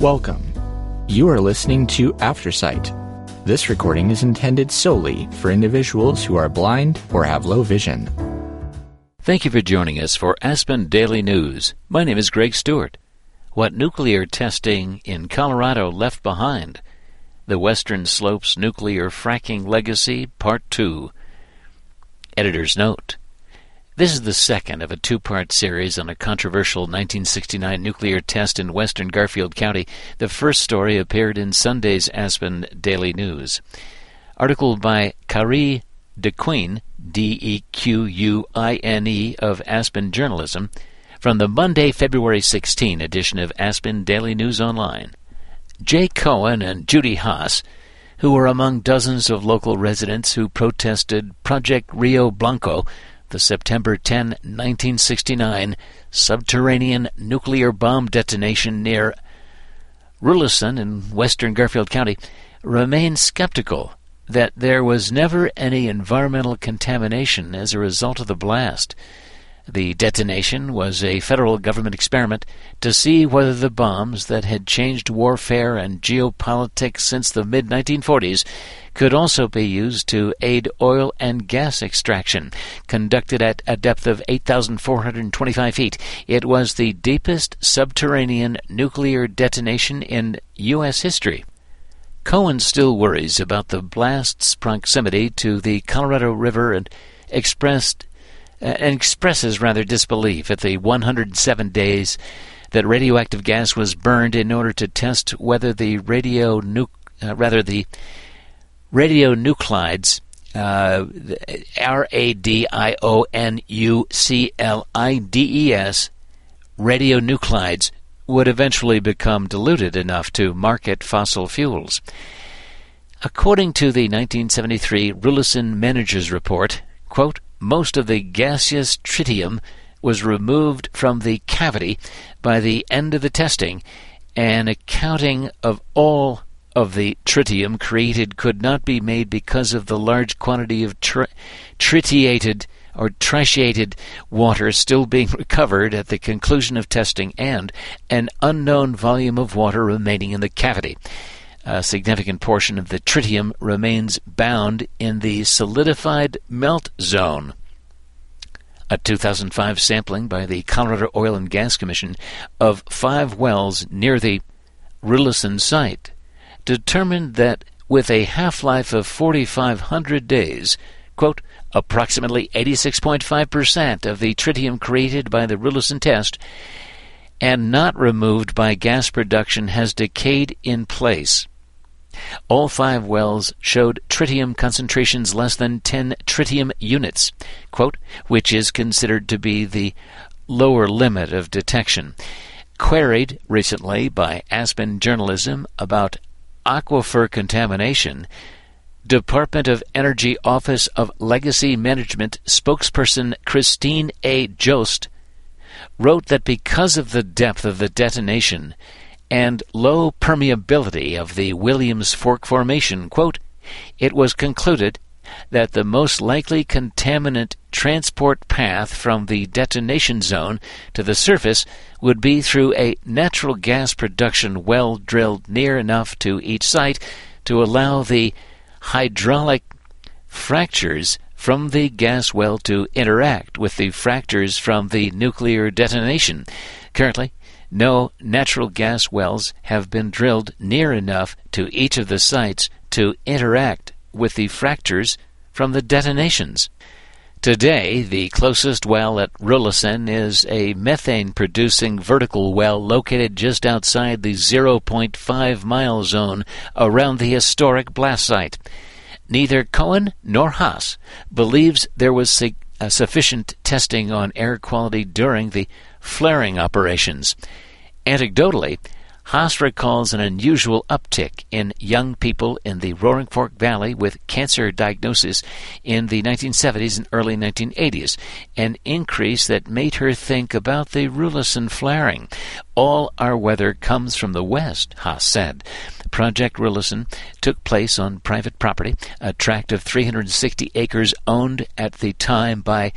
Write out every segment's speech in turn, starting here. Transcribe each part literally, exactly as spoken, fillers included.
Welcome. You are listening to Aftersight. This recording is intended solely for individuals who are blind or have low vision. Thank you for joining us for Aspen Daily News. My name is Greg Stewart. What nuclear testing in Colorado left behind. The Western Slopes Nuclear Fracking Legacy, Part two. Editor's note. This is the second of a two-part series on a controversial nineteen sixty-nine nuclear test in western Garfield County. The first story appeared in Sunday's Aspen Daily News. Article by Carrie DeQuine, D E Q U I N E, of Aspen Journalism, from the Monday, February sixteenth edition of Aspen Daily News Online. Jay Cohen and Judy Haas, who were among dozens of local residents who protested Project Rio Blanco, the September tenth, nineteen sixty-nine subterranean nuclear bomb detonation near Rulison in western Garfield County, remain skeptical that there was never any environmental contamination as a result of the blast. The detonation was a federal government experiment to see whether the bombs that had changed warfare and geopolitics since the mid nineteen forties could also be used to aid oil and gas extraction. Conducted at a depth of eight thousand four hundred twenty-five feet, it was the deepest subterranean nuclear detonation in U S history. Cohen still worries about the blast's proximity to the Colorado River and expressed and expresses rather disbelief at the one hundred seven days that radioactive gas was burned in order to test whether the radio nu- uh, rather the radionuclides, uh, R A D I O N U C L I D E S, radionuclides would eventually become diluted enough to market fossil fuels. According to the nineteen seventy-three Rulison Manager's Report, quote, most of the gaseous tritium was removed from the cavity by the end of the testing, and accounting of all of the tritium created could not be made because of the large quantity of tri- tritiated or tritiated water still being recovered at the conclusion of testing and an unknown volume of water remaining in the cavity. A significant portion of the tritium remains bound in the solidified melt zone. A two thousand five sampling by the Colorado Oil and Gas Commission of five wells near the Rulison site determined that with a half-life of forty-five hundred days, quote, approximately eighty-six point five percent of the tritium created by the Rulison test and not removed by gas production has decayed in place. All five wells showed tritium concentrations less than ten tritium units, quote, which is considered to be the lower limit of detection. Queried recently by Aspen Journalism about aquifer contamination, Department of Energy Office of Legacy Management spokesperson Christine A. Jost wrote that because of the depth of the detonation and low permeability of the Williams Fork Formation, quote, it was concluded that the most likely contaminant transport path from the detonation zone to the surface would be through a natural gas production well drilled near enough to each site to allow the hydraulic fractures from the gas well to interact with the fractures from the nuclear detonation. Currently, no natural gas wells have been drilled near enough to each of the sites to interact with the fractures from the detonations. Today, the closest well at Rulison is a methane-producing vertical well located just outside the zero point five mile zone around the historic blast site. Neither Cohen nor Haas believes there was sig- uh, sufficient testing on air quality during the flaring operations. Anecdotally, Haas recalls an unusual uptick in young people in the Roaring Fork Valley with cancer diagnosis in the nineteen seventies and early nineteen eighties, an increase that made her think about the Rulison flaring. All our weather comes from the west, Haas said. Project Rulison took place on private property, a tract of three hundred sixty acres owned at the time by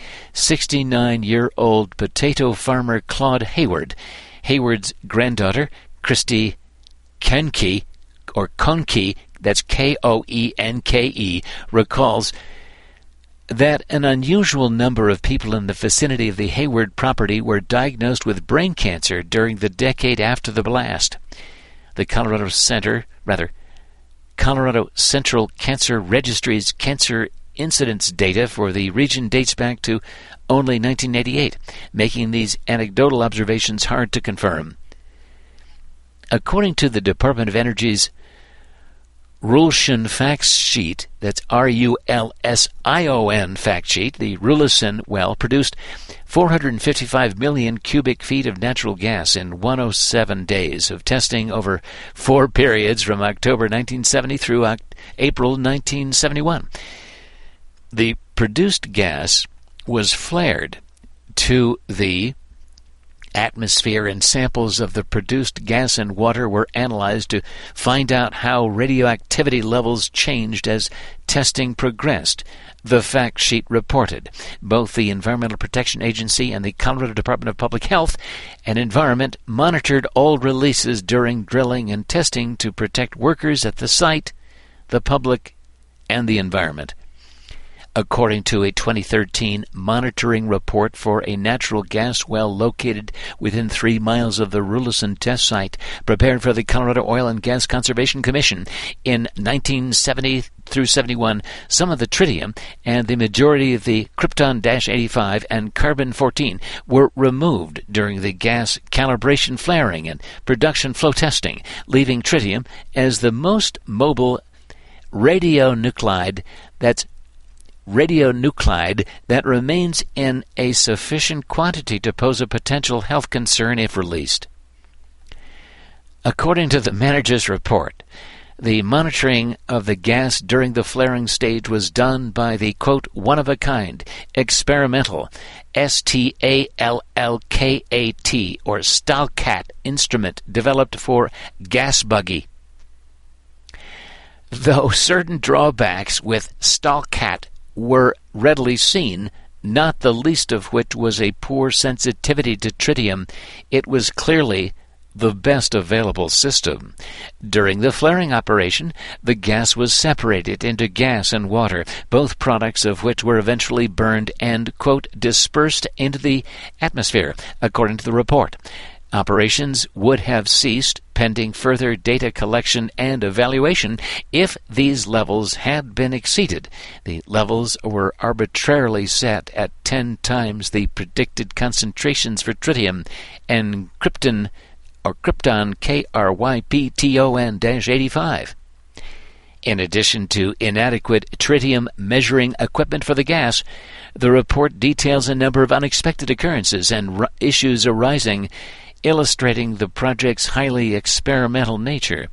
sixty-nine-year-old potato farmer Claude Hayward. Hayward's granddaughter, Christy Koenke, or Koenke, that's K O E N K E, recalls that an unusual number of people in the vicinity of the Hayward property were diagnosed with brain cancer during the decade after the blast. The Colorado Center, rather, Colorado Central Cancer Registry's cancer incidence data for the region dates back to only nineteen eighty-eight, making these anecdotal observations hard to confirm. According to the Department of Energy's Rulsion fact sheet, that's R U L S I O N fact sheet, the Rulison well produced four hundred fifty-five million cubic feet of natural gas in one hundred seven days of testing over four periods from October nineteen seventy through April nineteen seventy-one. The produced gas was flared to the atmosphere, and samples of the produced gas and water were analyzed to find out how radioactivity levels changed as testing progressed, the fact sheet reported. Both the Environmental Protection Agency and the Colorado Department of Public Health and Environment monitored all releases during drilling and testing to protect workers at the site, the public, and the environment. According to a twenty thirteen monitoring report for a natural gas well located within three miles of the Rulison test site, prepared for the Colorado Oil and Gas Conservation Commission in nineteen seventy through seventy-one, some of the tritium and the majority of the krypton eighty-five and carbon fourteen were removed during the gas calibration flaring and production flow testing, leaving tritium as the most mobile radionuclide that's radionuclide that remains in a sufficient quantity to pose a potential health concern if released. According to the manager's report, the monitoring of the gas during the flaring stage was done by the, quote, one-of-a-kind, experimental, S T A L L K A T, or STALCAT instrument developed for gas buggy. Though certain drawbacks with STALCAT were readily seen, not the least of which was a poor sensitivity to tritium, it was clearly the best available system. During the flaring operation, the gas was separated into gas and water, both products of which were eventually burned and, quote, dispersed into the atmosphere, according to the report. Operations would have ceased pending further data collection and evaluation if these levels had been exceeded. The levels were arbitrarily set at ten times the predicted concentrations for tritium and krypton, or krypton, K R Y P T O N eighty-five. In addition to inadequate tritium measuring equipment for the gas, the report details a number of unexpected occurrences and r- issues arising, illustrating the project's highly experimental nature.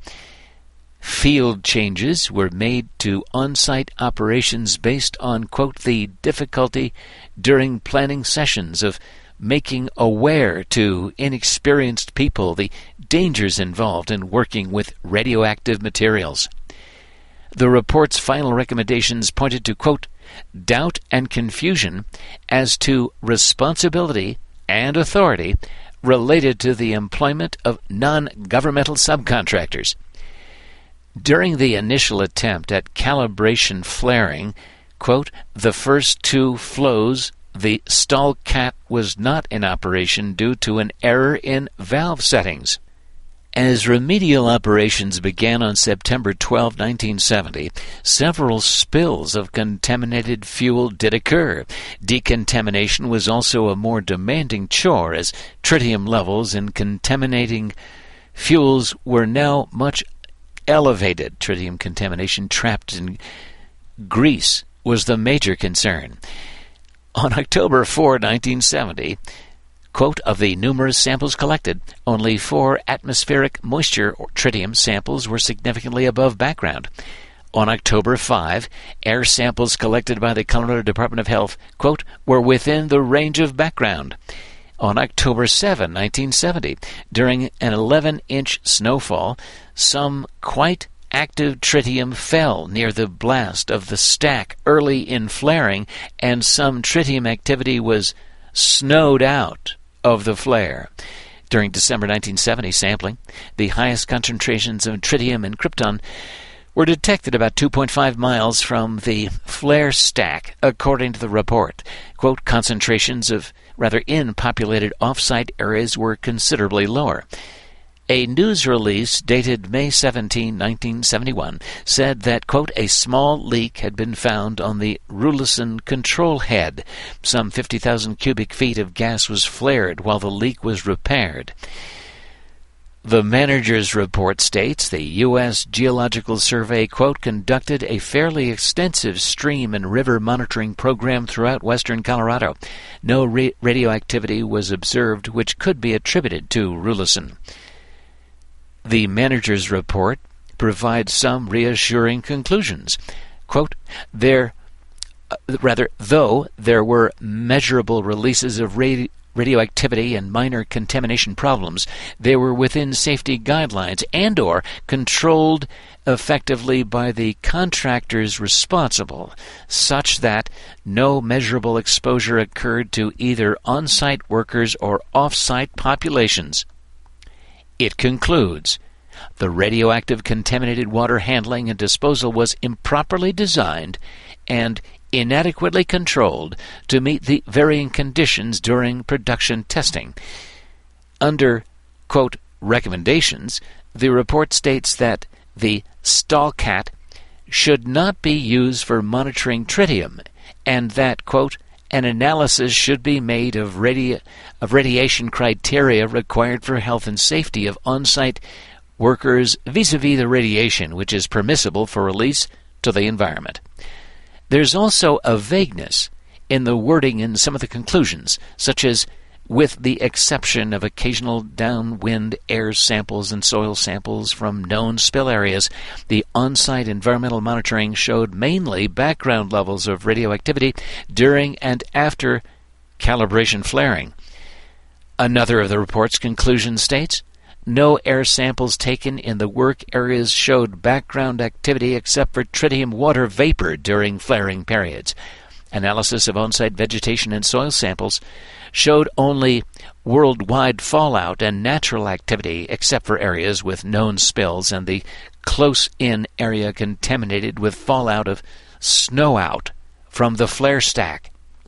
Field changes were made to on-site operations based on, quote, the difficulty during planning sessions of making aware to inexperienced people the dangers involved in working with radioactive materials. The report's final recommendations pointed to, quote, doubt and confusion as to responsibility and authority related to the employment of non-governmental subcontractors. During the initial attempt at calibration flaring, quote, the first two flows, the STALCAT was not in operation due to an error in valve settings. As remedial operations began on September twelfth, nineteen seventy, several spills of contaminated fuel did occur. Decontamination was also a more demanding chore, as tritium levels in contaminating fuels were now much elevated. Tritium contamination trapped in grease was the major concern. On October fourth, nineteen seventy, quote, of the numerous samples collected, only four atmospheric moisture or tritium samples were significantly above background. On October fifth, air samples collected by the Colorado Department of Health, quote, were within the range of background. On October seventh, nineteen seventy, during an eleven-inch snowfall, some quite active tritium fell near the blast of the stack early in flaring, and some tritium activity was snowed out of the flare. During December nineteen seventy sampling, the highest concentrations of tritium and krypton were detected about two point five miles from the flare stack, according to the report. Quote, concentrations of, rather in populated off-site areas were considerably lower. A news release dated May seventeenth, nineteen seventy-one, said that, quote, a small leak had been found on the Rulison control head. Some fifty thousand cubic feet of gas was flared while the leak was repaired. The manager's report states the U S Geological Survey, quote, conducted a fairly extensive stream and river monitoring program throughout western Colorado. No ra- radioactivity was observed which could be attributed to Rulison. The manager's report provides some reassuring conclusions. Quote, there, uh, rather, though there were measurable releases of radi- radioactivity and minor contamination problems, they were within safety guidelines and or controlled effectively by the contractors responsible, such that no measurable exposure occurred to either on-site workers or off-site populations. It concludes, the radioactive contaminated water handling and disposal was improperly designed and inadequately controlled to meet the varying conditions during production testing. Under, quote, recommendations, the report states that the STALCAT should not be used for monitoring tritium, and that, quote, an analysis should be made of, radi- of radiation criteria required for health and safety of on-site workers vis-a-vis the radiation which is permissible for release to the environment. There's also a vagueness in the wording in some of the conclusions, such as, with the exception of occasional downwind air samples and soil samples from known spill areas, the on-site environmental monitoring showed mainly background levels of radioactivity during and after calibration flaring. Another of the report's conclusions states, no air samples taken in the work areas showed background activity except for tritium water vapor during flaring periods. Analysis of on-site vegetation and soil samples showed only worldwide fallout and natural activity except for areas with known spills and the close-in area contaminated with fallout of snow-out from the flare stack.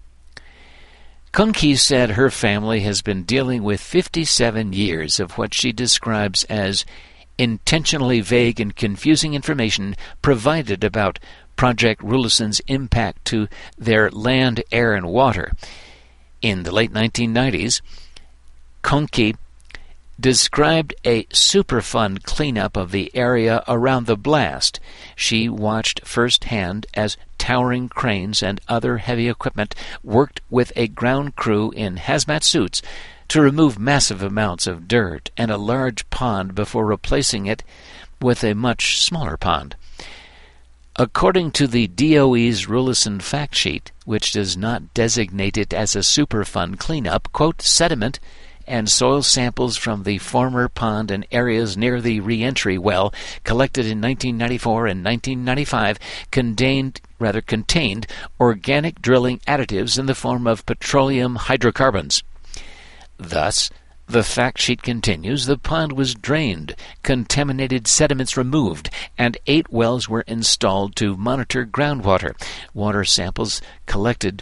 Kunke said her family has been dealing with fifty-seven years of what she describes as intentionally vague and confusing information provided about Project Rulison's impact to their land, air, and water. In the late nineteen nineties, Kunke described a Superfund cleanup of the area around the blast. She watched firsthand as towering cranes and other heavy equipment worked with a ground crew in hazmat suits to remove massive amounts of dirt and a large pond before replacing it with a much smaller pond. According to the D O E's Rulison fact sheet, which does not designate it as a Superfund cleanup, quote, sediment and soil samples from the former pond and areas near the re-entry well collected in nineteen ninety-four and nineteen ninety-five contained, rather contained organic drilling additives in the form of petroleum hydrocarbons. Thus, the fact sheet continues, the pond was drained, contaminated sediments removed, and eight wells were installed to monitor groundwater. Water samples collected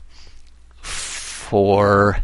for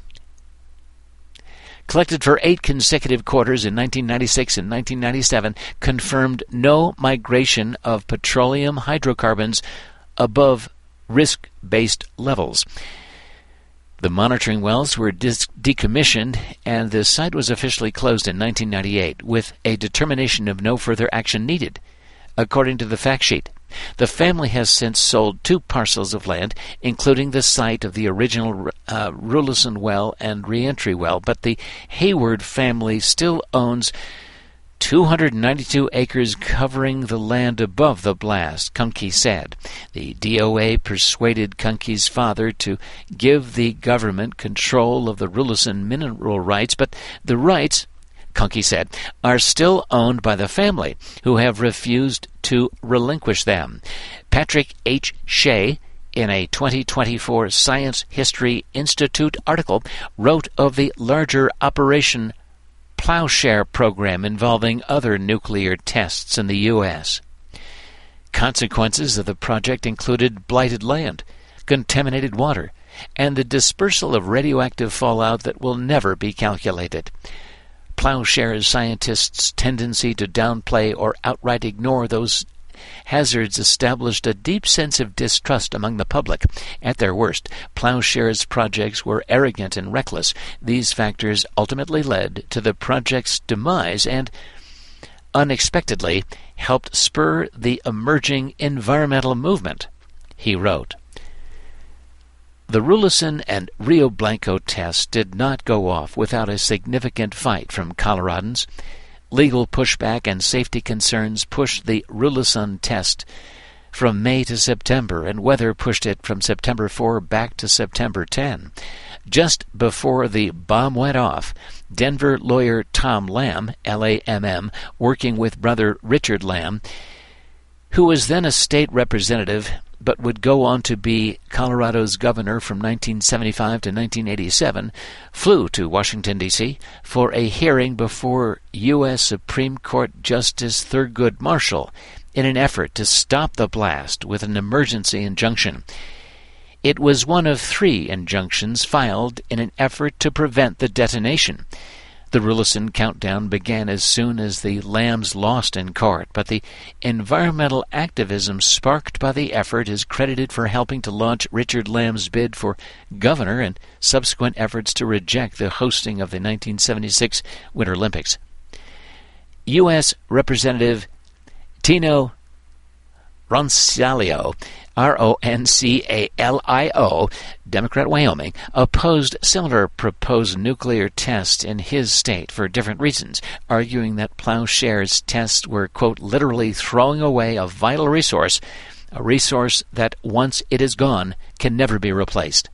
collected for eight consecutive quarters in nineteen ninety-six and nineteen ninety-seven confirmed no migration of petroleum hydrocarbons above risk-based levels. The monitoring wells were dis- decommissioned, and the site was officially closed in nineteen ninety-eight, with a determination of no further action needed. According to the fact sheet, the family has since sold two parcels of land, including the site of the original uh, Rulison well and reentry well, but the Hayward family still owns two hundred ninety-two acres covering the land above the blast, Kunke said. The D O A persuaded Kunke's father to give the government control of the Rulison mineral rights, but the rights, Kunke said, are still owned by the family, who have refused to relinquish them. Patrick H. Shea, in a twenty twenty-four Science History Institute article, wrote of the larger Operation Plowshare program involving other nuclear tests in the U S Consequences of the project included blighted land, contaminated water, and the dispersal of radioactive fallout that will never be calculated. Plowshare's scientists' tendency to downplay or outright ignore those hazards established a deep sense of distrust among the public. At their worst, Plowshare's projects were arrogant and reckless. These factors ultimately led to the project's demise and, unexpectedly, helped spur the emerging environmental movement. He wrote, "The Rulison and Rio Blanco tests did not go off without a significant fight from Coloradans. Legal pushback and safety concerns pushed the Rulison test from May to September, and weather pushed it from September fourth back to September tenth. Just before the bomb went off, Denver lawyer Tom Lamb, L A M M, working with brother Richard Lamb, who was then a state representative but would go on to be Colorado's governor from nineteen seventy-five to nineteen eighty-seven, flew to Washington, D C for a hearing before U S Supreme Court Justice Thurgood Marshall in an effort to stop the blast with an emergency injunction. It was one of three injunctions filed in an effort to prevent the detonation. The Rulison countdown began as soon as the Lambs lost in court, but the environmental activism sparked by the effort is credited for helping to launch Richard Lamb's bid for governor and subsequent efforts to reject the hosting of the nineteen seventy-six Winter Olympics. U S Representative Tino Roncalio, R O N C A L I O, Democrat, Wyoming, opposed similar proposed nuclear tests in his state for different reasons, arguing that Plowshare's tests were, quote, literally throwing away a vital resource, a resource that, once it is gone, can never be replaced.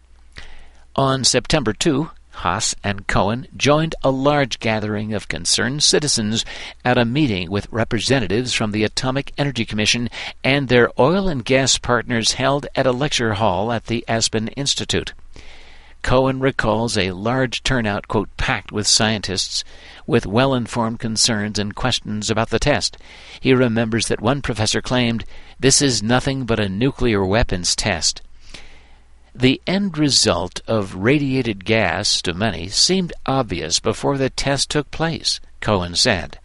On September second, Haas and Cohen joined a large gathering of concerned citizens at a meeting with representatives from the Atomic Energy Commission and their oil and gas partners held at a lecture hall at the Aspen Institute. Cohen recalls a large turnout, quote, packed with scientists with well-informed concerns and questions about the test. He remembers that one professor claimed, "This is nothing but a nuclear weapons test." The end result of radiated gas, to many, seemed obvious before the test took place, Cohen said.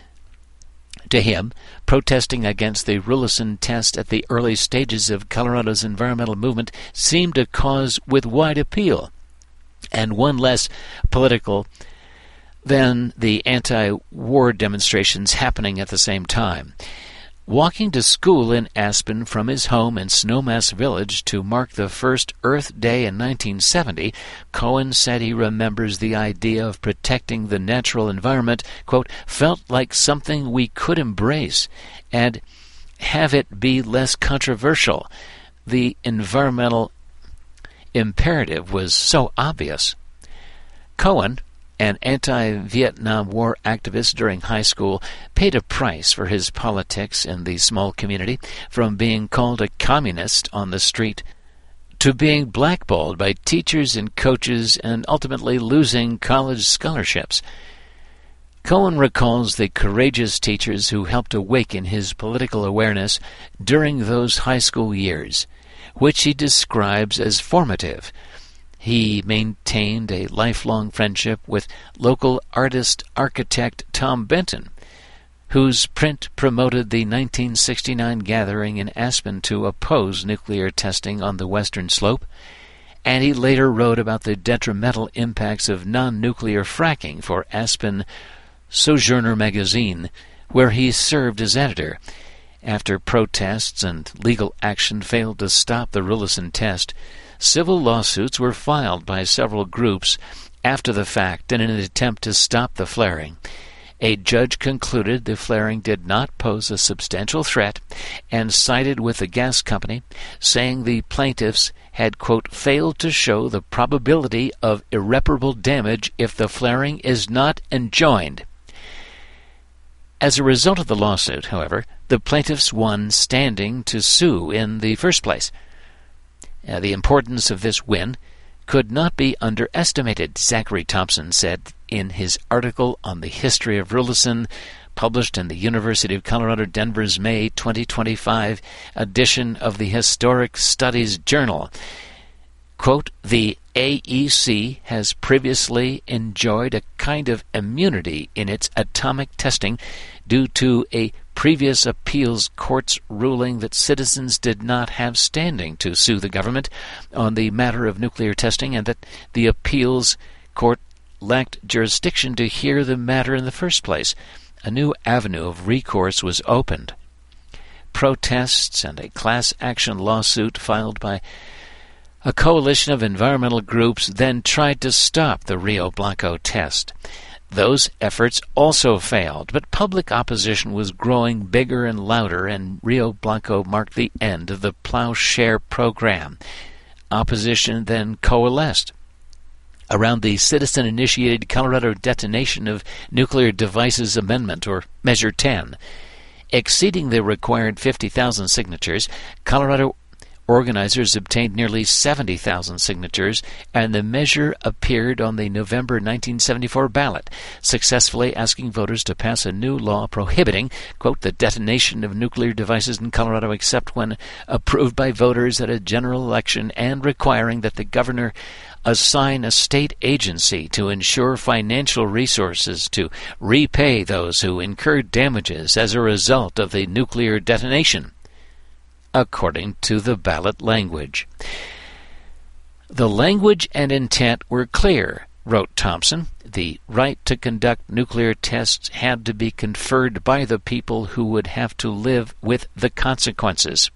To him, protesting against the Rulison test at the early stages of Colorado's environmental movement seemed a cause with wide appeal, and one less political than the anti-war demonstrations happening at the same time. Walking to school in Aspen from his home in Snowmass Village to mark the first Earth Day in nineteen seventy, Cohen said he remembers the idea of protecting the natural environment, quote, felt like something we could embrace and have it be less controversial. The environmental imperative was so obvious. Cohen, an anti-Vietnam War activist during high school, paid a price for his politics in the small community, from being called a communist on the street to being blackballed by teachers and coaches and ultimately losing college scholarships. Cohen recalls the courageous teachers who helped awaken his political awareness during those high school years, which he describes as formative. He maintained a lifelong friendship with local artist-architect Tom Benton, whose print promoted the nineteen sixty-nine gathering in Aspen to oppose nuclear testing on the western slope, and he later wrote about the detrimental impacts of non-nuclear fracking for Aspen Sojourner magazine, where he served as editor. After protests and legal action failed to stop the Rulison test, civil lawsuits were filed by several groups after the fact in an attempt to stop the flaring. A judge concluded the flaring did not pose a substantial threat and sided with the gas company, saying the plaintiffs had, quote, failed to show the probability of irreparable damage if the flaring is not enjoined. As a result of the lawsuit, however, the plaintiffs won standing to sue in the first place. Uh, the importance of this win could not be underestimated, Zachary Thompson said in his article on the history of Rulison, published in the University of Colorado Denver's May twenty twenty-five edition of the Historic Studies Journal. Quote, the A E C has previously enjoyed a kind of immunity in its atomic testing due to a previous appeals court's ruling that citizens did not have standing to sue the government on the matter of nuclear testing, and that the appeals court lacked jurisdiction to hear the matter in the first place. A new avenue of recourse was opened. Protests and a class action lawsuit filed by a coalition of environmental groups then tried to stop the Rio Blanco test. Those efforts also failed, but public opposition was growing bigger and louder, and Rio Blanco marked the end of the Plowshare program. Opposition then coalesced around the citizen-initiated Colorado Detonation of Nuclear Devices Amendment, or Measure ten. Exceeding the required fifty thousand signatures, Colorado organizers obtained nearly seventy thousand signatures, and the measure appeared on the November nineteen seventy-four ballot, successfully asking voters to pass a new law prohibiting, quote, the detonation of nuclear devices in Colorado except when approved by voters at a general election, and requiring that the governor assign a state agency to ensure financial resources to repay those who incurred damages as a result of the nuclear detonation, according to the ballot language. The language and intent were clear, wrote Thompson. The right to conduct nuclear tests had to be conferred by the people who would have to live with the consequences.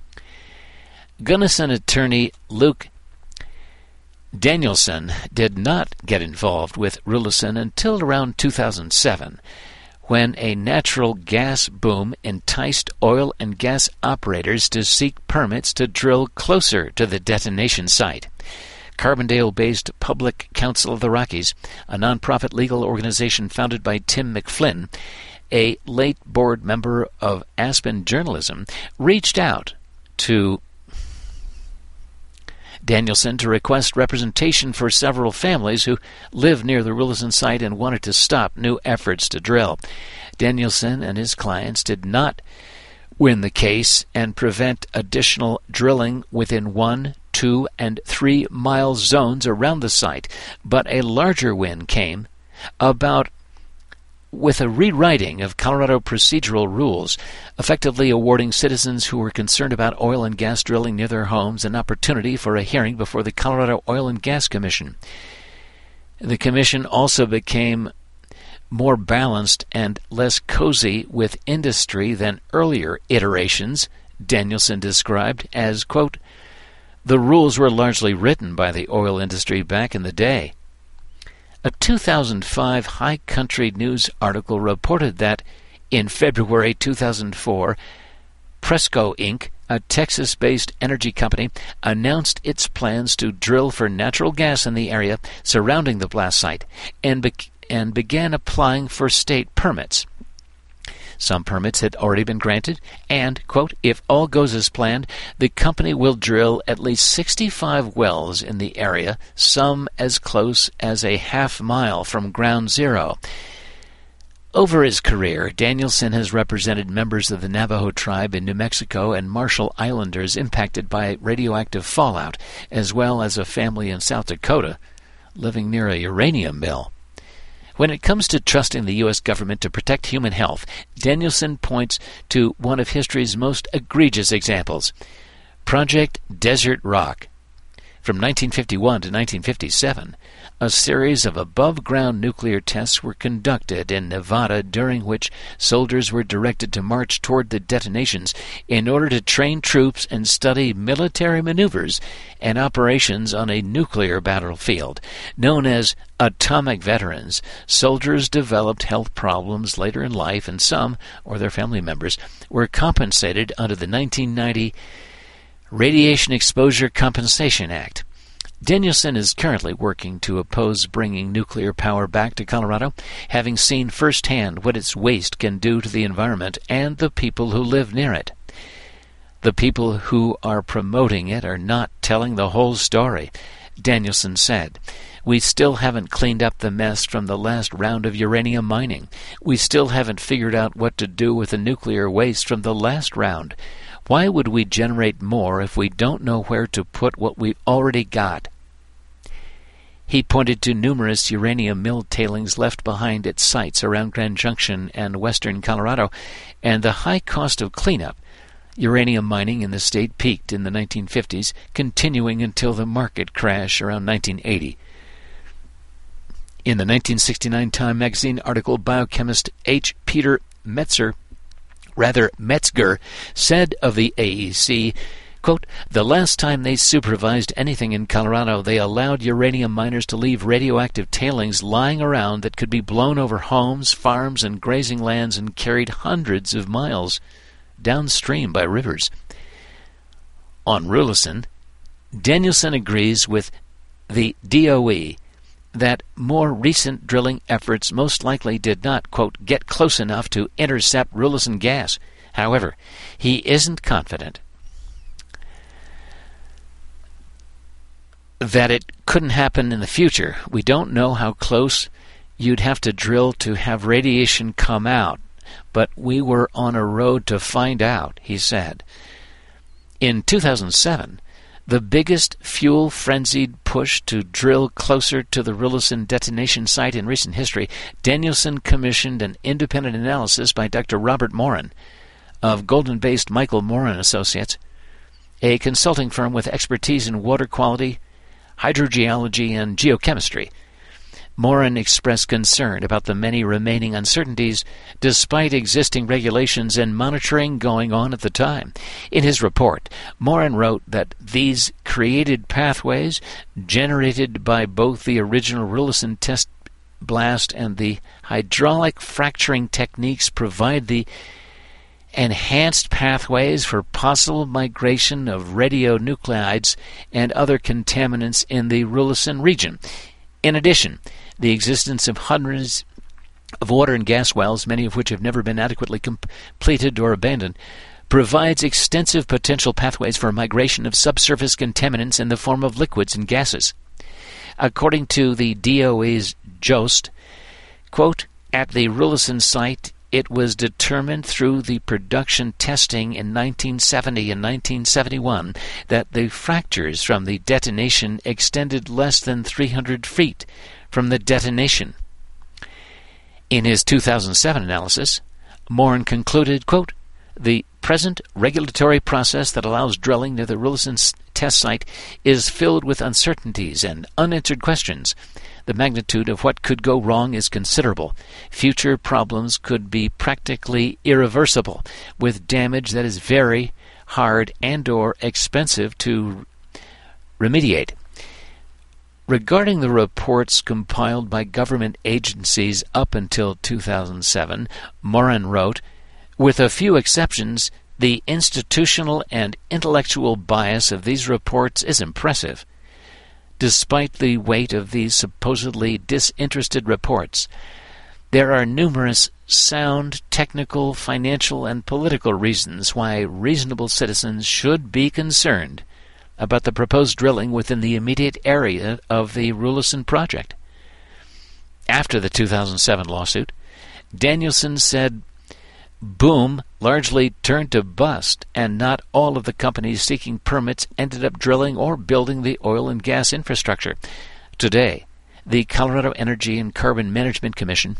Gunnison attorney Luke Danielson did not get involved with Rulison until around two thousand seven, when a natural gas boom enticed oil and gas operators to seek permits to drill closer to the detonation site. Carbondale-based Public Council of the Rockies, a nonprofit legal organization founded by Tim McFlynn, a late board member of Aspen Journalism, reached out to Danielson to request representation for several families who lived near the Rulison site and wanted to stop new efforts to drill. Danielson and his clients did not win the case and prevent additional drilling within one, two, and three mile zones around the site, but a larger win came about with a rewriting of Colorado procedural rules, effectively awarding citizens who were concerned about oil and gas drilling near their homes an opportunity for a hearing before the Colorado Oil and Gas Commission. The commission also became more balanced and less cozy with industry than earlier iterations, Danielson described as, quote, the rules were largely written by the oil industry back in the day. A two thousand five High Country News article reported that in February two thousand four, Presco Incorporated, a Texas-based energy company, announced its plans to drill for natural gas in the area surrounding the blast site and, be- and began applying for state permits. Some permits had already been granted, and, quote, if all goes as planned, the company will drill at least sixty-five wells in the area, some as close as a half mile from ground zero. Over his career, Danielson has represented members of the Navajo tribe in New Mexico and Marshall Islanders impacted by radioactive fallout, as well as a family in South Dakota living near a uranium mill. When it comes to trusting the U S government to protect human health, Danielson points to one of history's most egregious examples, Project Desert Rock. From nineteen fifty-one to nineteen fifty-seven, a series of above-ground nuclear tests were conducted in Nevada, during which soldiers were directed to march toward the detonations in order to train troops and study military maneuvers and operations on a nuclear battlefield. Known as atomic veterans, soldiers developed health problems later in life, and some, or their family members, were compensated under the nineteen ninety Radiation Exposure Compensation Act. Danielson is currently working to oppose bringing nuclear power back to Colorado, having seen firsthand what its waste can do to the environment and the people who live near it. The people who are promoting it are not telling the whole story, Danielson said. We still haven't cleaned up the mess from the last round of uranium mining. We still haven't figured out what to do with the nuclear waste from the last round. Why would we generate more if we don't know where to put what we've already got? He pointed to numerous uranium mill tailings left behind at sites around Grand Junction and western Colorado, and the high cost of cleanup. Uranium mining in the state peaked in the nineteen fifties, continuing until the market crash around nineteen eighty. In the nineteen sixty-nine Time magazine article, biochemist H. Peter Metzer, rather Metzger, said of the A E C, quote, "The last time they supervised anything in Colorado, they allowed uranium miners to leave radioactive tailings lying around that could be blown over homes, farms, and grazing lands and carried hundreds of miles downstream by rivers." On Rulison, Danielson agrees with the D O E that more recent drilling efforts most likely did not, quote, "get close enough to intercept Rulison gas." However, he isn't confident that it couldn't happen in the future. "We don't know how close you'd have to drill to have radiation come out, but we were on a road to find out," he said. In two thousand seven, the biggest fuel-frenzied push to drill closer to the Rulison detonation site in recent history, Danielson commissioned an independent analysis by Doctor Robert Morin of Golden-based Michael Morin Associates, a consulting firm with expertise in water quality, hydrogeology, and geochemistry. Morin expressed concern about the many remaining uncertainties despite existing regulations and monitoring going on at the time. In his report, Morin wrote that these created pathways, generated by both the original Rulison test blast and the hydraulic fracturing techniques, provide the enhanced pathways for possible migration of radionuclides and other contaminants in the Rulison region. In addition, the existence of hundreds of water and gas wells, many of which have never been adequately completed or abandoned, provides extensive potential pathways for migration of subsurface contaminants in the form of liquids and gases. According to the D O E's Jost, quote, "At the Rulison site, it was determined through the production testing in nineteen seventy and nineteen seventy-one that the fractures from the detonation extended less than three hundred feet from the detonation." In his two thousand seven analysis, Morin concluded, quote, "The present regulatory process that allows drilling near the Rulison test site is filled with uncertainties and unanswered questions. The magnitude of what could go wrong is considerable. Future problems could be practically irreversible, with damage that is very hard and or expensive to remediate." Regarding the reports compiled by government agencies up until two thousand seven, Morin wrote, "With a few exceptions, the institutional and intellectual bias of these reports is impressive. Despite the weight of these supposedly disinterested reports, there are numerous sound technical, financial, and political reasons why reasonable citizens should be concerned about the proposed drilling within the immediate area of the Rulison project." After the two thousand seven lawsuit, Danielson said, "Boom largely turned to bust, and not all of the companies seeking permits ended up drilling or building the oil and gas infrastructure." Today, the Colorado Energy and Carbon Management Commission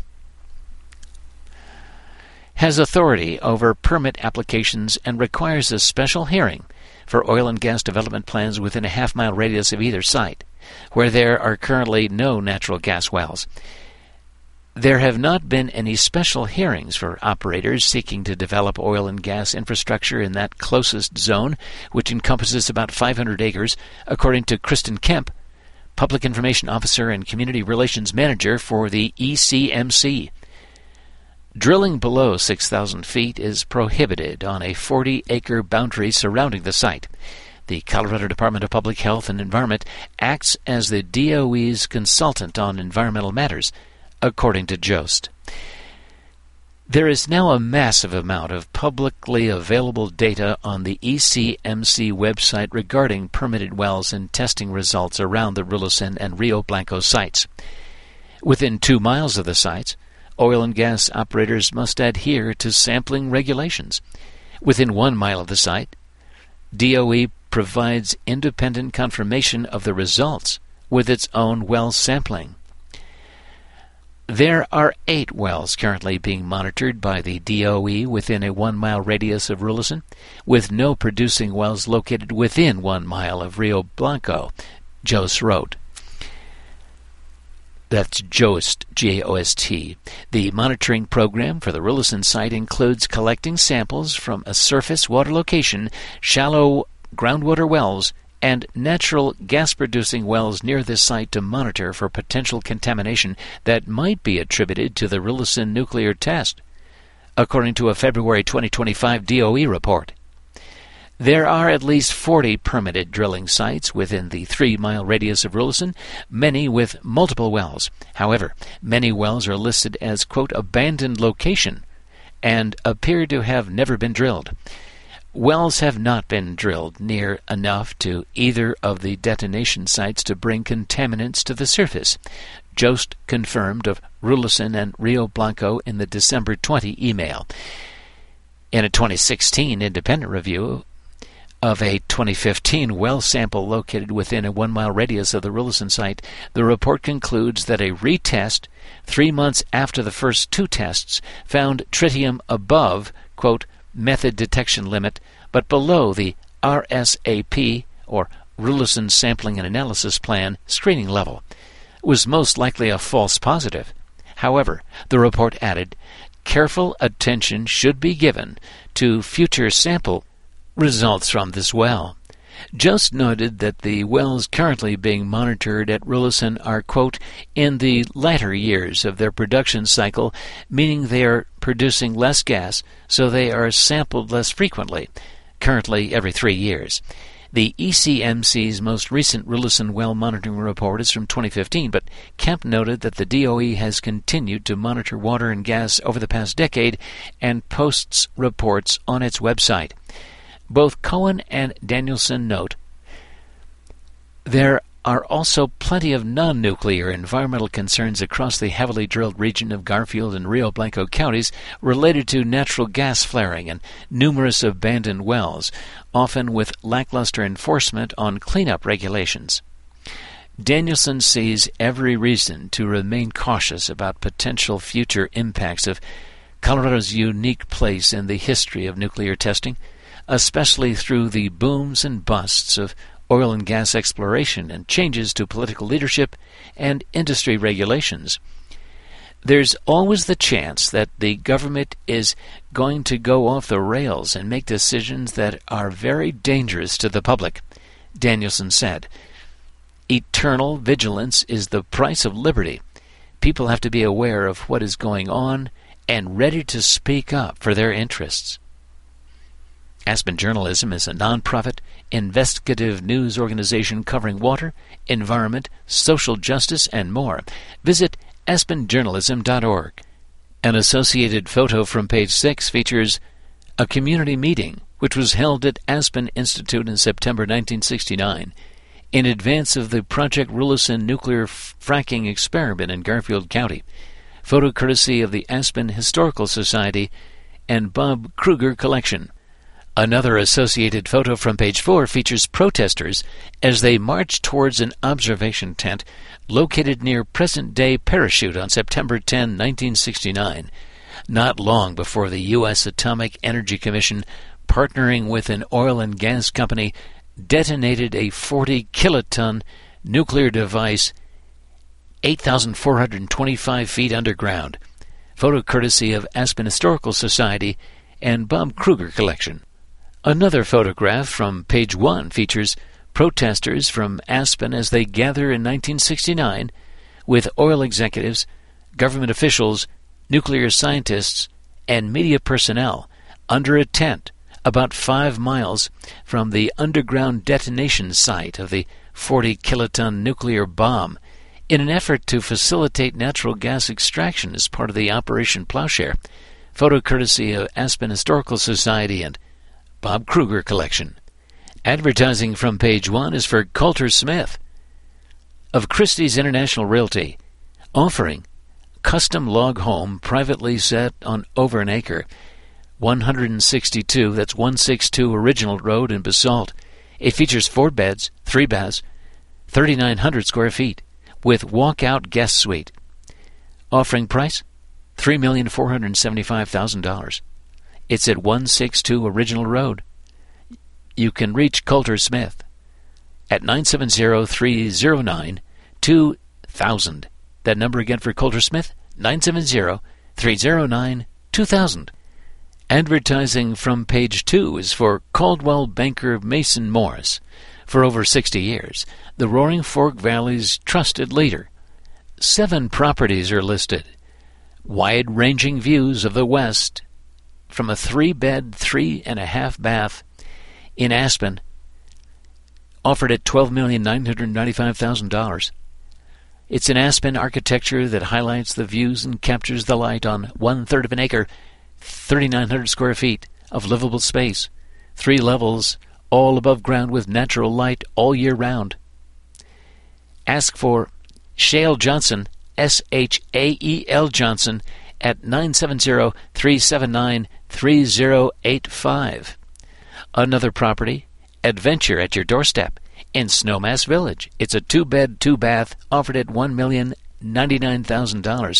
has authority over permit applications and requires a special hearing for oil and gas development plans within a half-mile radius of either site, where there are currently no natural gas wells. There have not been any special hearings for operators seeking to develop oil and gas infrastructure in that closest zone, which encompasses about five hundred acres, according to Kristen Kemp, Public Information Officer and Community Relations Manager for the E C M C. Drilling below six thousand feet is prohibited on a forty-acre boundary surrounding the site. The Colorado Department of Public Health and Environment acts as the D O E's consultant on environmental matters, according to Jost. There is now a massive amount of publicly available data on the E C M C website regarding permitted wells and testing results around the Rulison and Rio Blanco sites. Within two miles of the sites, oil and gas operators must adhere to sampling regulations. Within one mile of the site, D O E provides independent confirmation of the results with its own well sampling. There are eight wells currently being monitored by the D O E within a one-mile radius of Rulison, with no producing wells located within one mile of Rio Blanco, Jost wrote. That's Jost, J O S T. The monitoring program for the Rulison site includes collecting samples from a surface water location, shallow groundwater wells, and natural gas-producing wells near this site to monitor for potential contamination that might be attributed to the Rulison nuclear test, according to a February twenty twenty-five D O E report. There are at least forty permitted drilling sites within the three-mile radius of Rulison, many with multiple wells. However, many wells are listed as, quote, abandoned location and appear to have never been drilled. Wells have not been drilled near enough to either of the detonation sites to bring contaminants to the surface, Jost confirmed of Rulison and Rio Blanco in the December twentieth email. In a twenty sixteen independent review of a twenty fifteen well sample located within a one-mile radius of the Rulison site, the report concludes that a retest three months after the first two tests found tritium above, quote, method detection limit, but below the R S A P, or Rulison Sampling and Analysis Plan, screening level, was most likely a false positive. However, the report added, careful attention should be given to future sample results from this well. Jost noted that the wells currently being monitored at Rulison are, quote, in the latter years of their production cycle, meaning they are producing less gas, so they are sampled less frequently, currently every three years. The E C M C's most recent Rulison well monitoring report is from twenty fifteen, but Kemp noted that the D O E has continued to monitor water and gas over the past decade and posts reports on its website. Both Cohen and Danielson note, there are also plenty of non-nuclear environmental concerns across the heavily drilled region of Garfield and Rio Blanco counties related to natural gas flaring and numerous abandoned wells, often with lackluster enforcement on cleanup regulations. Danielson sees every reason to remain cautious about potential future impacts of Colorado's unique place in the history of nuclear testing, especially through the booms and busts of oil and gas exploration and changes to political leadership and industry regulations. There's always the chance that the government is going to go off the rails and make decisions that are very dangerous to the public, Danielson said. Eternal vigilance is the price of liberty. People have to be aware of what is going on and ready to speak up for their interests. Aspen Journalism is a nonprofit, investigative news organization covering water, environment, social justice, and more. Visit aspen journalism dot org. An associated photo from page six features a community meeting which was held at Aspen Institute in September nineteen sixty-nine in advance of the Project Rulison nuclear fracking experiment in Garfield County. Photo courtesy of the Aspen Historical Society and Bob Kruger Collection. Another associated photo from page four features protesters as they march towards an observation tent located near present-day Parachute on September tenth, nineteen sixty-nine, not long before the U S Atomic Energy Commission, partnering with an oil and gas company, detonated a forty kiloton nuclear device eight thousand four hundred twenty-five feet underground. Photo courtesy of Aspen Historical Society and Bob Kruger Collection. Another photograph from page one features protesters from Aspen as they gather in nineteen sixty-nine with oil executives, government officials, nuclear scientists, and media personnel under a tent about five miles from the underground detonation site of the forty kiloton nuclear bomb in an effort to facilitate natural gas extraction as part of the Operation Plowshare. Photo courtesy of Aspen Historical Society and Bob Kruger Collection. Advertising from page one is for Coulter Smith of Christie's International Realty, offering custom log home privately set on over an acre, one hundred sixty-two, that's one sixty-two Original Road in Basalt. It features four beds, three baths, thirty-nine hundred square feet, with walkout guest suite. Offering price, three million four hundred seventy-five thousand dollars. It's at one sixty-two Original Road. You can reach Coulter Smith at nine seven zero, three zero nine, two thousand. That number again for Coulter Smith, nine seven zero, three zero nine, two thousand. Advertising from page two is for Caldwell Banker Mason Morris. For over sixty years, the Roaring Fork Valley's trusted leader. Seven properties are listed. Wide-ranging views of the West from a three-bed, three-and-a-half-bath in Aspen, offered at twelve million nine hundred ninety-five thousand dollars. It's an Aspen architecture that highlights the views and captures the light on one-third of an acre, thirty-nine hundred square feet of livable space, three levels, all above ground with natural light all year round. Ask for Shale Johnson, S H A E L Johnson, at nine seven zero, three seven nine, three zero eight five. Another property, Adventure at Your Doorstep, in Snowmass Village. It's a two-bed, two-bath, offered at one million ninety-nine thousand dollars.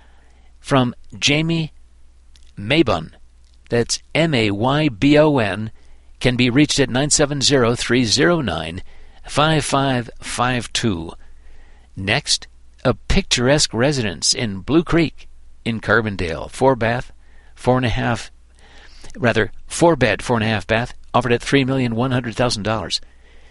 From Jamie Maybon, that's M A Y B O N, can be reached at nine seven zero, three zero nine, five five five two. Next, a picturesque residence in Blue Creek in Carbondale. Four-bath, four-and-a-half, rather, four-bed, four-and-a-half-bath, offered at three million one hundred thousand dollars.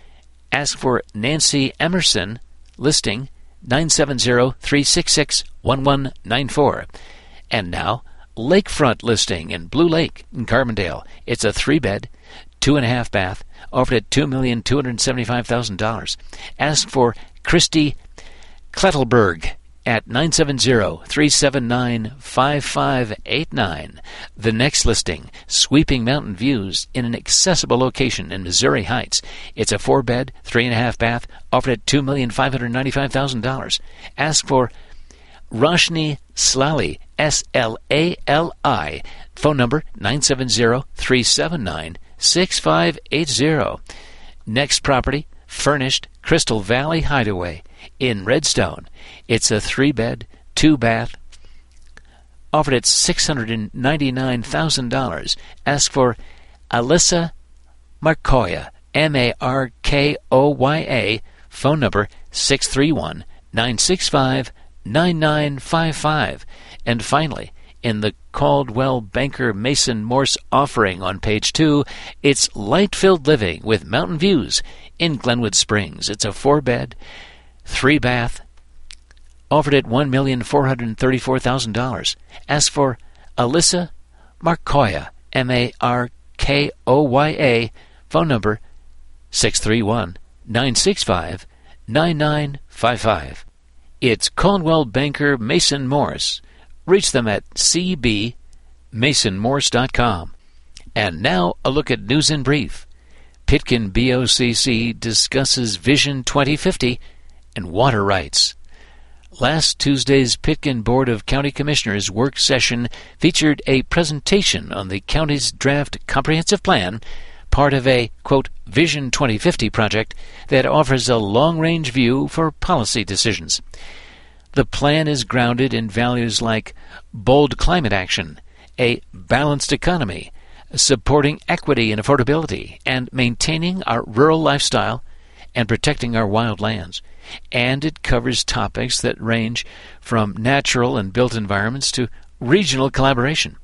Ask for Nancy Emerson, listing nine seven zero, three six six, one one nine four. And now, Lakefront listing in Blue Lake in Carbondale. It's a three-bed, two-and-a-half-bath, offered at two million two hundred seventy-five thousand dollars. Ask for Christy Klettelberg at nine seven zero, three seven nine, five five eight nine. The next listing, sweeping mountain views in an accessible location in Missouri Heights. It's a four-bed, three-and-a-half-bath, offered at two million five hundred ninety-five thousand dollars. Ask for Roshni Slali, S L A L I. Phone number nine seven zero, three seven nine, six five eight zero. Next property, furnished Crystal Valley Hideaway in Redstone. It's a three-bed, two-bath, offered at six hundred ninety-nine thousand dollars. Ask for Alyssa Markoya, M A R K O Y A. Phone number six three one, nine six five, nine nine five five. And finally, in the Caldwell Banker Mason Morse offering on page two, it's light-filled living with mountain views in Glenwood Springs. It's a four-bed, three-bath, offered at one million four hundred thirty-four thousand dollars. Ask for Alyssa Markoya, M A R K O Y A. Phone number six three one, nine six five, nine nine five five. It's Caldwell Banker Mason Morse. Reach them at c b mason morse dot com. And now a look at news in brief. Pitkin B O C C discusses Vision twenty fifty and water rights. Last Tuesday's Pitkin Board of County Commissioners work session featured a presentation on the county's draft comprehensive plan, part of a, quote, Vision twenty fifty project that offers a long-range view for policy decisions. The plan is grounded in values like bold climate action, a balanced economy, supporting equity and affordability, and maintaining our rural lifestyle and protecting our wild lands. And it covers topics that range from natural and built environments to regional collaboration.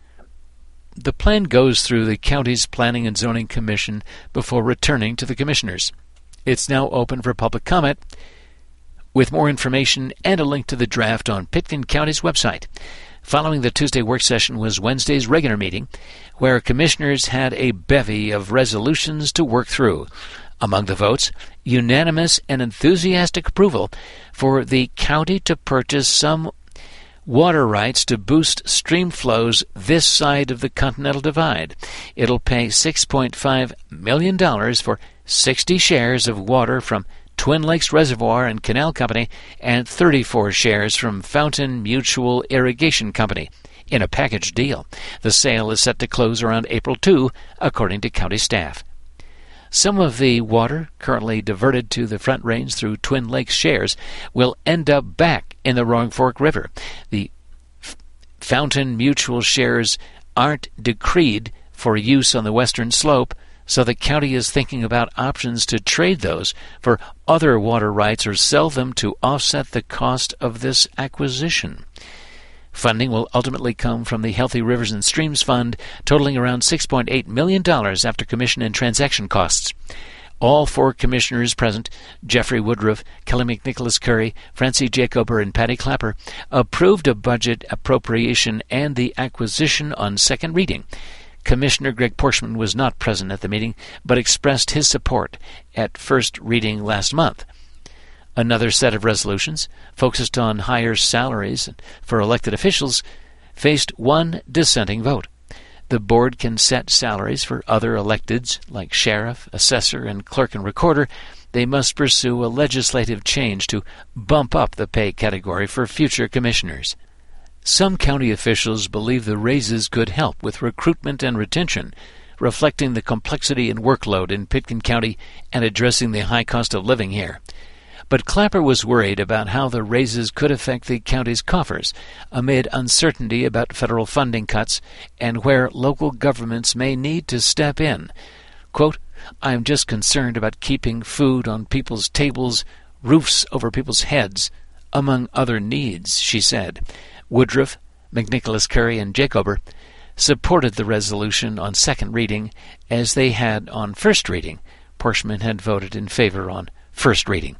The plan goes through the county's Planning and Zoning Commission before returning to the commissioners. It's now open for public comment, with more information and a link to the draft on Pitkin County's website. Following the Tuesday work session was Wednesday's regular meeting, where commissioners had a bevy of resolutions to work through. Among the votes, unanimous and enthusiastic approval for the county to purchase some water rights to boost stream flows this side of the Continental Divide. It'll pay six point five million dollars for sixty shares of water from Twin Lakes Reservoir and Canal Company and thirty-four shares from Fountain Mutual Irrigation Company in a package deal. The sale is set to close around April second, according to county staff. Some of the water currently diverted to the Front Range through Twin Lakes shares will end up back in the Roaring Fork River. The F- Fountain Mutual shares aren't decreed for use on the western slope, so the county is thinking about options to trade those for other water rights or sell them to offset the cost of this acquisition. Funding will ultimately come from the Healthy Rivers and Streams Fund, totaling around six point eight million dollars after commission and transaction costs. All four commissioners present, Jeffrey Woodruff, Kelly McNicholas Curry, Francie Jacober, and Patty Clapper, approved a budget appropriation and the acquisition on second reading. Commissioner Greg Porschman was not present at the meeting, but expressed his support at first reading last month. Another set of resolutions, focused on higher salaries for elected officials, faced one dissenting vote. The board can set salaries for other electeds, like sheriff, assessor, and clerk and recorder. They must pursue a legislative change to bump up the pay category for future commissioners. Some county officials believe the raises could help with recruitment and retention, reflecting the complexity and workload in Pitkin County and addressing the high cost of living here. But Clapper was worried about how the raises could affect the county's coffers amid uncertainty about federal funding cuts and where local governments may need to step in. Quote, "I'm just concerned about keeping food on people's tables, roofs over people's heads, among other needs," she said. Woodruff, McNicholas Curry, and Jacober supported the resolution on second reading as they had on first reading. Porschman had voted in favor on first reading.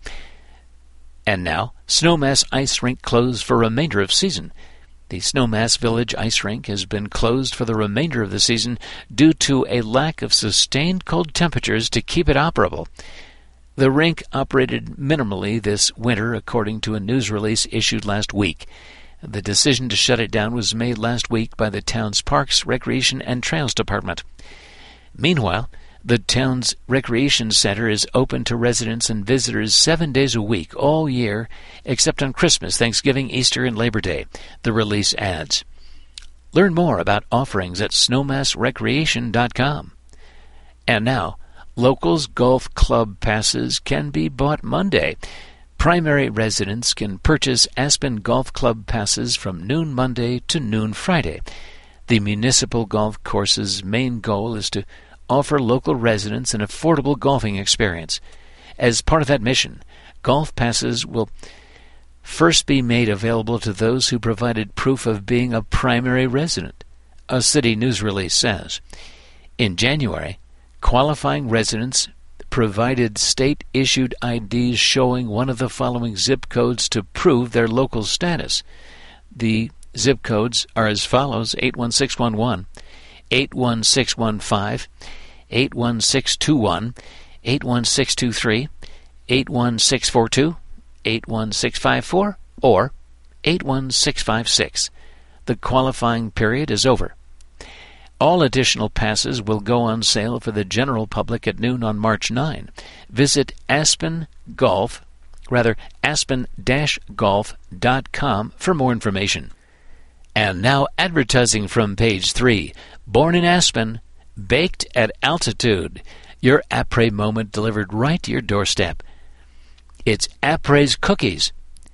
And now, Snowmass Ice Rink closed for remainder of season. The Snowmass Village Ice Rink has been closed for the remainder of the season due to a lack of sustained cold temperatures to keep it operable. The rink operated minimally this winter, according to a news release issued last week. The decision to shut it down was made last week by the town's Parks, Recreation, and Trails Department. Meanwhile, the town's recreation center is open to residents and visitors seven days a week, all year, except on Christmas, Thanksgiving, Easter, and Labor Day, the release adds. Learn more about offerings at snowmass recreation dot com. And now, Locals Golf Club passes can be bought Monday. Primary residents can purchase Aspen Golf Club passes from noon Monday to noon Friday. The municipal golf course's main goal is to offer local residents an affordable golfing experience. As part of that mission, golf passes will first be made available to those who provided proof of being a primary resident, a city news release says. In January, qualifying residents provided state-issued I Ds showing one of the following zip codes to prove their local status. The zip codes are as follows: eight one six one one, eight one six one five, eight one six two one, eight one six two three, eight one six four two, eight one six five four, or eight one six five six. The qualifying period is over. All additional passes will go on sale for the general public at noon on March ninth. Visit Aspen Golf, rather aspen dash golf dot com for more information. And now advertising from page three. Born in Aspen, baked at altitude. Your après moment delivered right to your doorstep. It's Apres Cookies.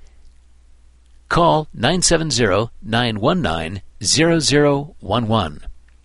Call nine seven zero, nine one nine, zero zero one one.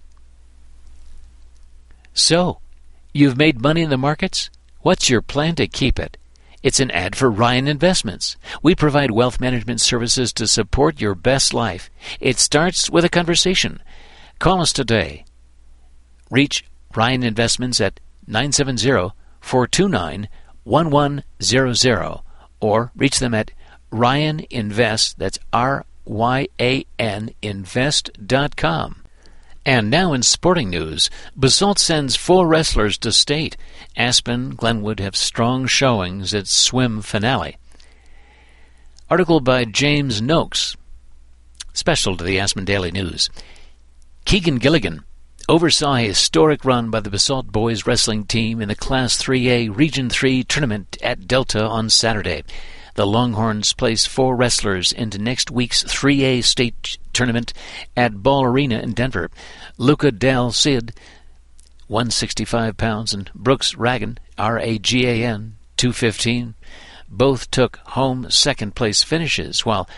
So, you've made money in the markets? What's your plan to keep it? It's an ad for Ryan Investments. We provide wealth management services to support your best life. It starts with a conversation. Call us today. Reach Ryan Investments at nine seven zero, four two nine, one one zero zero or reach them at Ryan Invest, that's R Y A N invest dot com. And now in sporting news, Basalt sends four wrestlers to state. Aspen, Glenwood have strong showings at swim finale. Article by James Noakes. special to the Aspen Daily News. Keegan Gilligan oversaw a historic run by the Basalt boys wrestling team in the Class three A Region three tournament at Delta on Saturday. The Longhorns placed four wrestlers into next week's three A state tournament at Ball Arena in Denver. Luca Del Cid, one hundred sixty-five pounds, and Brooks Ragan, R A G A N, two fifteen, both took home second-place finishes, while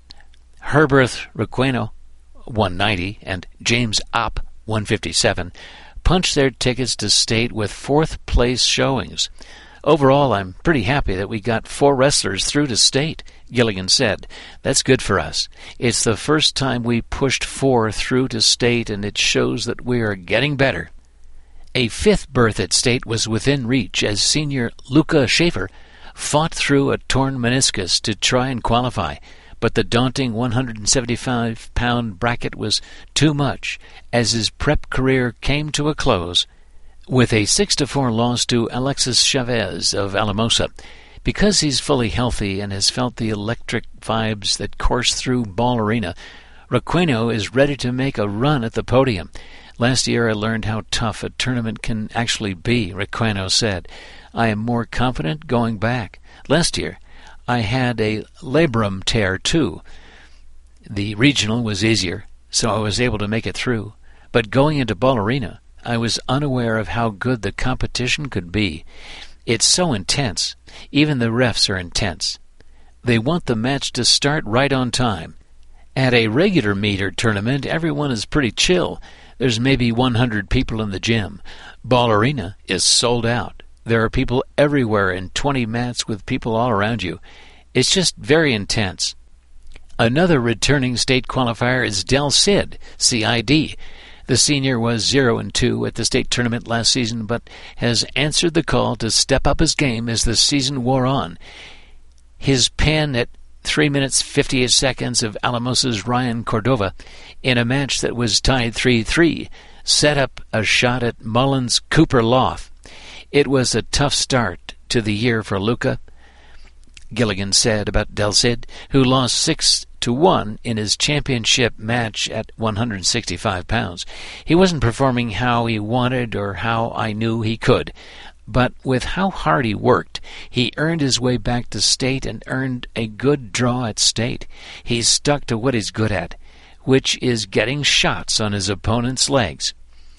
Herbert Requeno, one ninety, and James Opp, one fifty-seven, punched their tickets to state with fourth-place showings. Overall, I'm pretty happy that we got four wrestlers through to state, Gilligan said. That's good for us. It's the first time we pushed four through to state, and it shows that we are getting better. A fifth berth at state was within reach as senior Luca Schaefer fought through a torn meniscus to try and qualify, but the daunting one hundred seventy-five pound bracket was too much as his prep career came to a close with a six to four loss to Alexis Chavez of Alamosa. Because he's fully healthy and has felt the electric vibes that course through Ball Arena, Requeno is ready to make a run at the podium. Last year I learned how tough a tournament can actually be, Requeno said. I am more confident going back. Last year I had a labrum tear too. The regional was easier, so I was able to make it through. But going into Ball Arena, I was unaware of how good the competition could be. It's so intense. Even the refs are intense. They want the match to start right on time. At a regular meter tournament, everyone is pretty chill. There's maybe one hundred people in the gym. Ball Arena is sold out. There are people everywhere and twenty mats with people all around you. It's just very intense. Another returning state qualifier is Del Cid, C I D. The senior was zero and two at the state tournament last season, but has answered the call to step up his game as the season wore on. His pin at three minutes fifty-eight seconds of Alamosa's Ryan Cordova in a match that was tied three three set up a shot at Mullins Cooper Loft. It was a tough start to the year for Luca, Gilligan said about Del Cid, who lost six to one in his championship match at one hundred sixty-five pounds. He wasn't performing how he wanted or how I knew he could, but with how hard he worked, he earned his way back to state and earned a good draw at state. He's stuck to what he's good at, which is getting shots on his opponent's legs.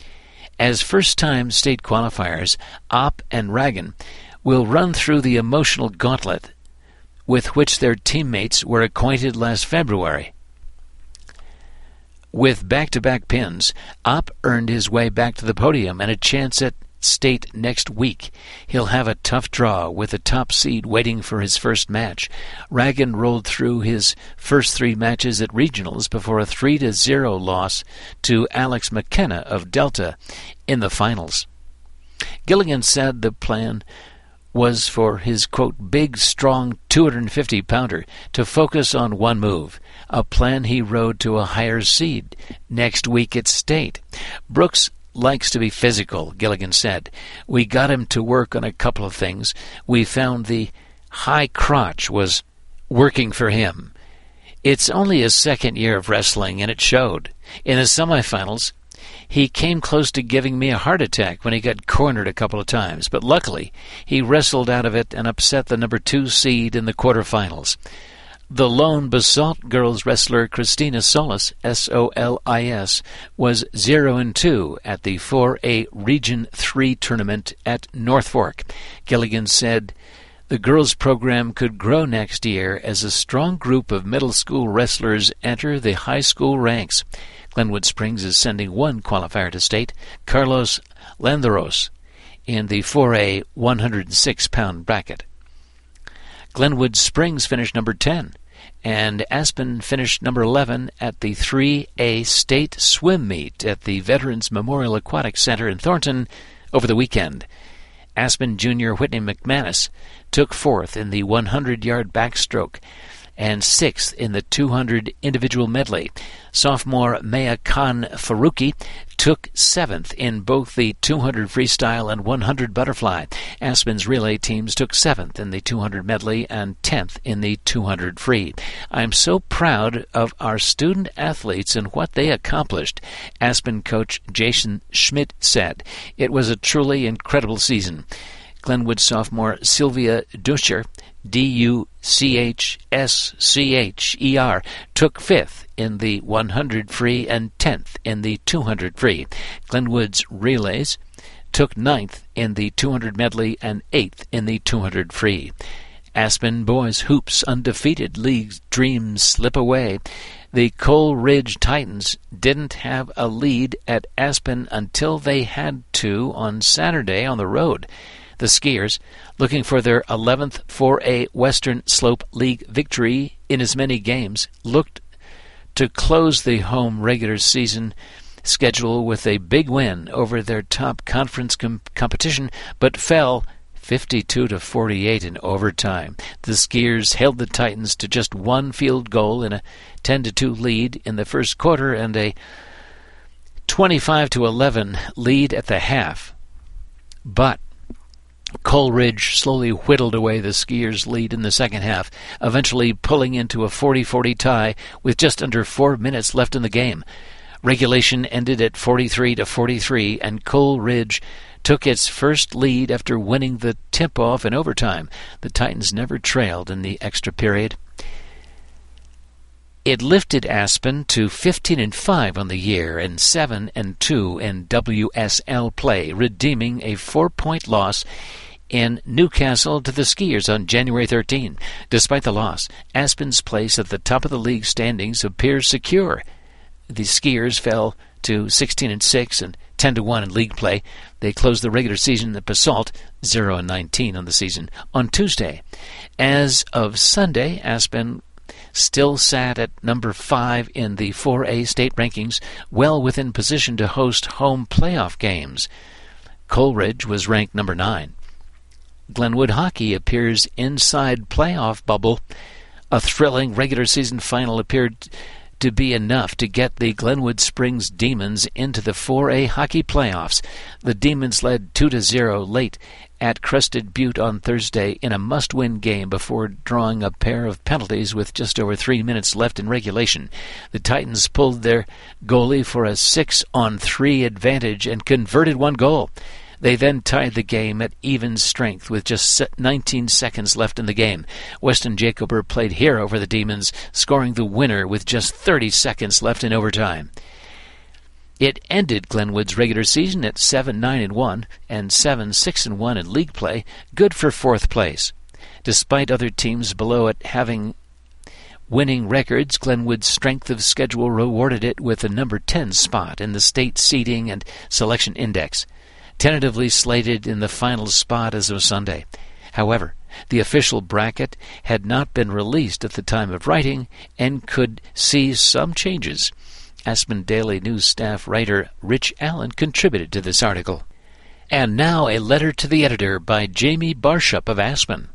As first-time state qualifiers, Opp and Ragan will run through the emotional gauntlet with which their teammates were acquainted last February. With back-to-back pins, Opp earned his way back to the podium and a chance at state next week. He'll have a tough draw with a top seed waiting for his first match. Ragan rolled through his first three matches at regionals before a three to zero loss to Alex McKenna of Delta in the finals. Gilligan said the plan was for his, quote, big, strong two hundred fifty pounder to focus on one move, a plan he rode to a higher seed next week at state. Brooks likes to be physical, Gilligan said. We got him to work on a couple of things. We found the high crotch was working for him. It's only his second year of wrestling, and it showed. In the semifinals, he came close to giving me a heart attack when he got cornered a couple of times, but luckily he wrestled out of it and upset the number two seed in the quarterfinals. The lone Basalt girls wrestler Christina Solis, S O L I S, was zero and two at the four A Region three tournament at North Fork. Gilligan said the girls' program could grow next year as a strong group of middle school wrestlers enter the high school ranks. Glenwood Springs is sending one qualifier to state, Carlos Landeros, in the four A one hundred six pound bracket. Glenwood Springs finished number ten, and Aspen finished number eleven at the three A state swim meet at the Veterans Memorial Aquatic Center in Thornton over the weekend. Aspen junior Whitney McManus took fourth in the one hundred yard backstroke. and sixth in the two hundred individual medley. Sophomore Maya Khan Faruqi took seventh in both the two hundred freestyle and one hundred butterfly. Aspen's relay teams took seventh in the two hundred medley and tenth in the two hundred free. I'm so proud of our student athletes and what they accomplished, Aspen coach Jason Schmidt said. It was a truly incredible season. Glenwood sophomore Sylvia Duscher, D U C H S C H E R, took fifth in the one hundred free and tenth in the two hundred free. Glenwood's relays took ninth in the two hundred medley and eighth in the two hundred free. Aspen boys hoops undefeated league dreams slip away. The Coal Ridge Titans didn't have a lead at Aspen until they had to on Saturday on the road. The skiers, looking for their eleventh four A Western Slope League victory in as many games, looked to close the home regular season schedule with a big win over their top conference com- competition, but fell fifty-two to forty-eight in overtime. The skiers held the Titans to just one field goal in a ten to two lead in the first quarter and a twenty-five to eleven lead at the half. But Coal Ridge slowly whittled away the skiers' lead in the second half, eventually pulling into a forty forty tie with just under four minutes left in the game. Regulation ended at forty-three to forty-three, and Coal Ridge took its first lead after winning the tip-off in overtime. The Titans never trailed in the extra period. It lifted Aspen to fifteen and five on the year and seven and two in W S L play, redeeming a four-point loss in Newcastle to the skiers on January thirteenth. Despite the loss, Aspen's place at the top of the league standings appears secure. The skiers fell to sixteen and six and ten to one in league play. They closed the regular season at Basalt, zero and nineteen on the season, on Tuesday. As of Sunday, Aspen still sat at number five in the four A state rankings, well within position to host home playoff games. Coal Ridge was ranked number nine. Glenwood hockey appears inside playoff bubble. A thrilling regular season final appeared to be enough to get the Glenwood Springs Demons into the four A hockey playoffs. The Demons led two to zero late at Crested Butte on Thursday in a must-win game before drawing a pair of penalties with just over three minutes left in regulation. The Titans pulled their goalie for a six on three advantage and converted one goal. They then tied the game at even strength with just nineteen seconds left in the game. Weston Jacober played hero for the Demons, scoring the winner with just thirty seconds left in overtime. It ended Glenwood's regular season at seven nine and one and seven six and one in league play, good for fourth place. Despite other teams below it having winning records, Glenwood's strength of schedule rewarded it with a number ten spot in the state seeding and selection index, tentatively slated in the final spot as of Sunday. However, the official bracket had not been released at the time of writing and could see some changes. Aspen Daily News staff writer Rich Allen contributed to this article. And now a letter to the editor by Jamie Barshup of Aspen.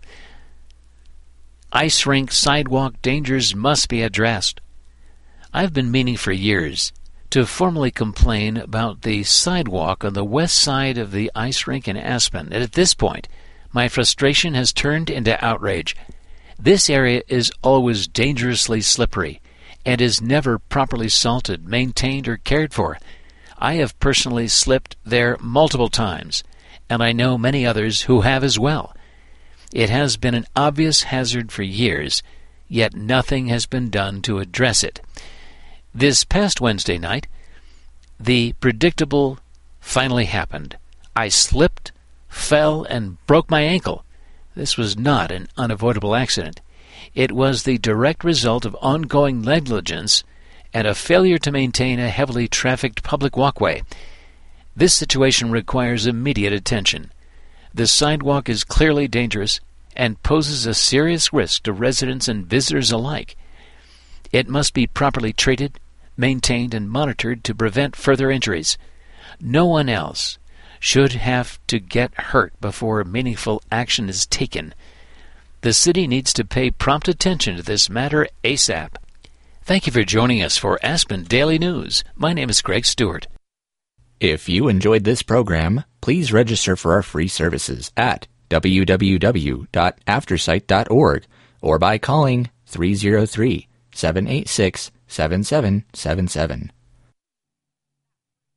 Ice rink sidewalk dangers must be addressed. I've been meaning for years to formally complain about the sidewalk on the west side of the ice rink in Aspen, and at this point, my frustration has turned into outrage. This area is always dangerously slippery and is never properly salted, maintained, or cared for. I have personally slipped there multiple times, and I know many others who have as well. It has been an obvious hazard for years, yet nothing has been done to address it. This past Wednesday night, the predictable finally happened. I slipped, fell, and broke my ankle. This was not an unavoidable accident. It was the direct result of ongoing negligence and a failure to maintain a heavily trafficked public walkway. This situation requires immediate attention. The sidewalk is clearly dangerous and poses a serious risk to residents and visitors alike. It must be properly treated, maintained, and monitored to prevent further injuries. No one else should have to get hurt before meaningful action is taken. The city needs to pay prompt attention to this matter ASAP. Thank you for joining us for Aspen Daily News. My name is Greg Stewart. If you enjoyed this program, please register for our free services at w w w dot aftersight dot org or by calling three oh three, seven eight six, seven seven seven seven.